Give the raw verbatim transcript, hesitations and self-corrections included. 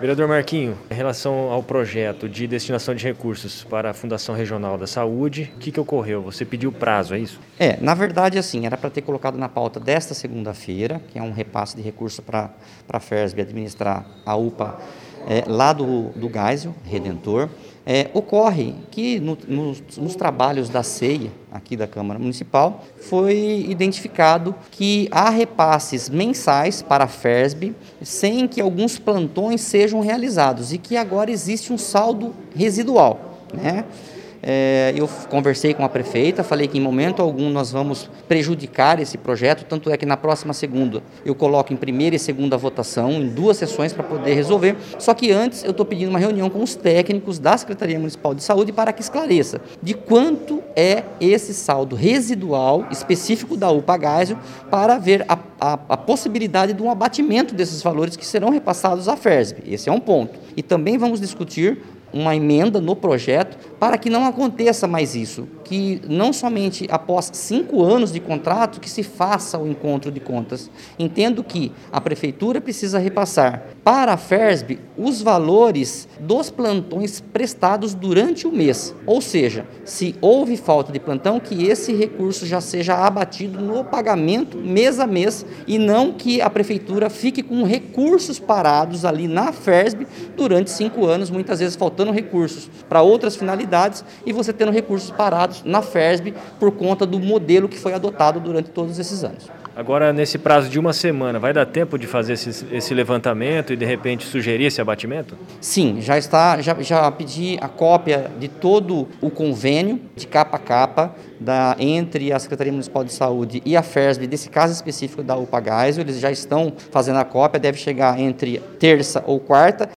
Vereador Marquinho, em relação ao projeto de destinação de recursos para a Fundação Regional da Saúde, o que, que ocorreu? Você pediu prazo, é isso? É, na verdade, assim, era para ter colocado na pauta desta segunda-feira, que é um repasse de recurso para a FERSB administrar a U P A é, lá do, do Geisel, Redentor. É, ocorre que no, nos, nos trabalhos da ceia, aqui da Câmara Municipal, foi identificado que há repasses mensais para a FERSB sem que alguns plantões sejam realizados e que agora existe um saldo residual, né? É, eu conversei com a prefeita, falei que em momento algum nós vamos prejudicar esse projeto, tanto é que na próxima segunda eu coloco em primeira e segunda votação, em duas sessões para poder resolver, só que antes eu estou pedindo uma reunião com os técnicos da Secretaria Municipal de Saúde para que esclareça de quanto é esse saldo residual específico da U P A Geisel para ver a, a, a possibilidade de um abatimento desses valores que serão repassados à FERSB. Esse é um ponto. E também vamos discutir uma emenda no projeto para que não aconteça mais isso, que não somente após cinco anos de contrato que se faça o encontro de contas. Entendo que a Prefeitura precisa repassar para a FERSB os valores dos plantões prestados durante o mês, ou seja, se houve falta de plantão, que esse recurso já seja abatido no pagamento mês a mês e não que a Prefeitura fique com recursos parados ali na FERSB durante cinco anos, muitas vezes faltando recursos para outras finalidades e você tendo recursos parados na FERSB por conta do modelo que foi adotado durante todos esses anos. Agora, nesse prazo de uma semana, vai dar tempo de fazer esse, esse levantamento e, de repente, sugerir esse abatimento? Sim, já está, já, já pedi a cópia de todo o convênio, de capa a capa, da, entre a Secretaria Municipal de Saúde e a FERSB, desse caso específico da U P A Geisel. Eles já estão fazendo a cópia, deve chegar entre terça ou quarta.